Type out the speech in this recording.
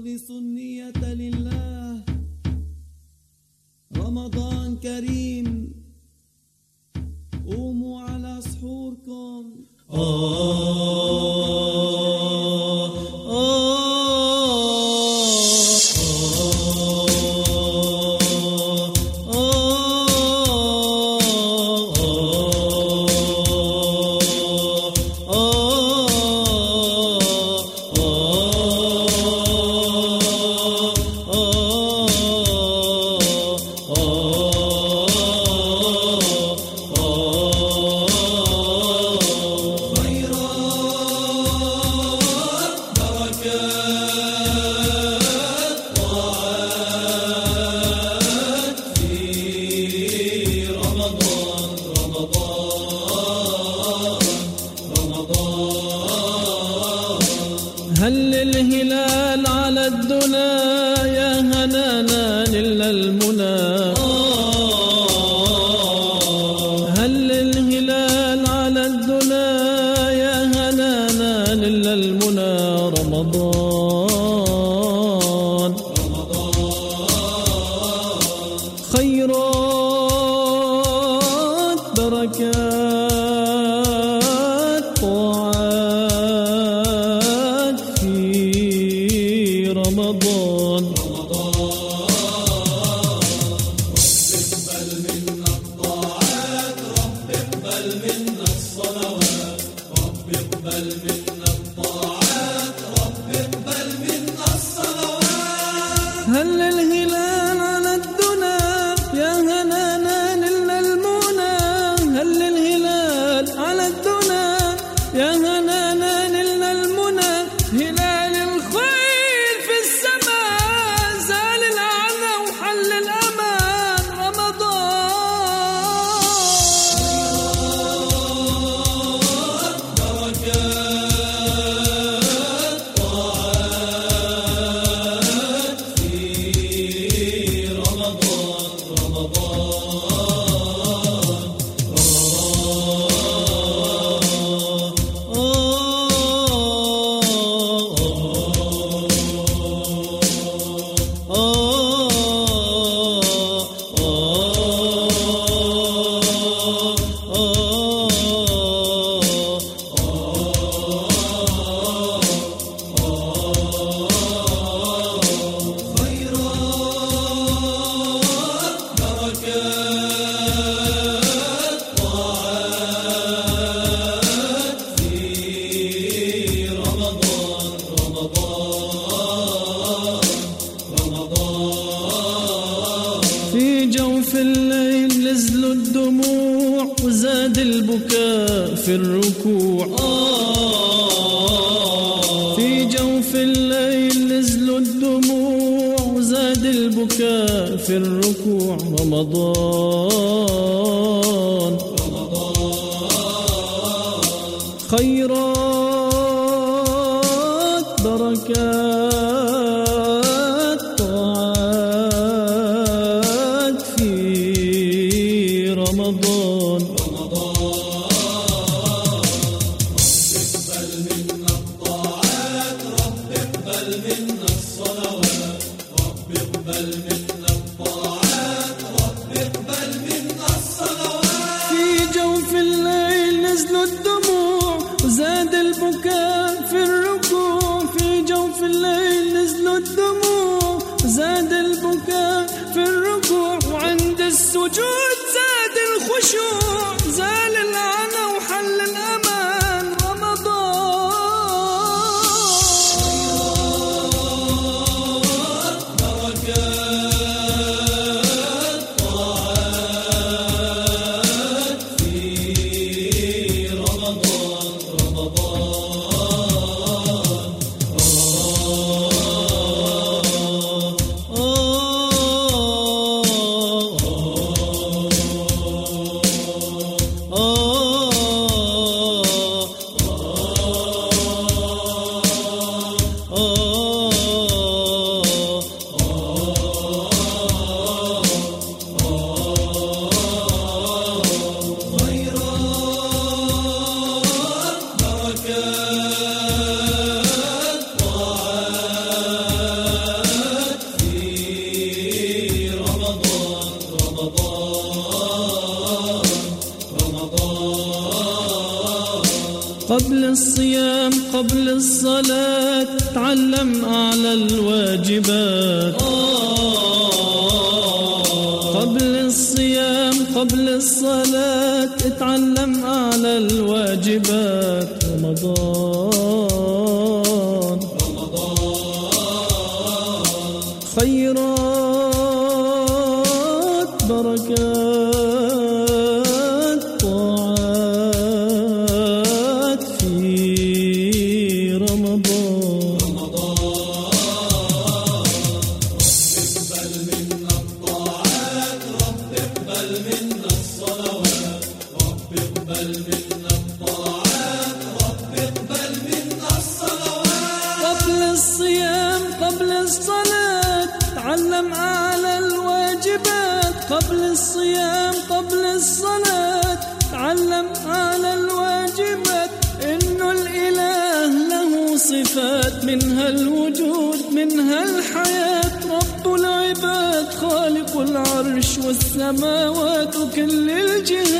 أخلصوا النية لله. رمضان كريم، قوموا على سحوركم. هل الهلال على الدنا يا هنانا نل المنى. هل الهلال على الدنا يا هنانا نل المنى. رمضان خيرات بركات طاعات في رمضان. رب اقبل منا الطاعات، رب اقبل منا الصلوات، رب اقبل منا الطاعات، رب اقبل منا الصلوات. هل الهلال على الدنا يا هنانا نل المنى. هل الهلال على الدنا يا هنانا نل المنى. هلال الخير في السماء، زال العنى وحل الأمان. رمضان بركات طاعات في رمضان. في جوف الليل نزلوا الدموع وزاد البكاء في الركوع. في جوف الليل نزلوا الدموع وزاد البكاء في الركوع. رمضان خيرات بركات طاعات في رمضان. اقبل منا الطاعات، رب اقبل منا الصلوات، رب اقبل منا الطاعات، رب اقبل منا الصلوات. في جوف الليل نزلوا الدموع وزاد البكاء في الركوع. في جوف الليل نزلوا الدموع وزاد البكاء في الركوع. وعند السجود زاد الخشوع، زال العنى وحل الأمان. بركات طاعات في رمضان. بركات طاعات قبل الصيام قبل الصلاة تعلم أعلى الواجبات. قبل الصيام قبل الصلاة اتعلم أعلى الواجبات. رمضان خيرات بركات طاعات في رمضان. اقبل منا الطاعات رب اقبل منا الصلوات رب اقبل منا الطاعات رب اقبل منا الصلوات. قبل الصيام قبل الصلاة تعلم أعلى الواجبات. قبل الصيام قبل الصلاة تعلم أعلى الواجبات. إنه الإله له صفات منها الوجود منها الحياة. رب العباد خالق العرش والسماوات وكل الجهات.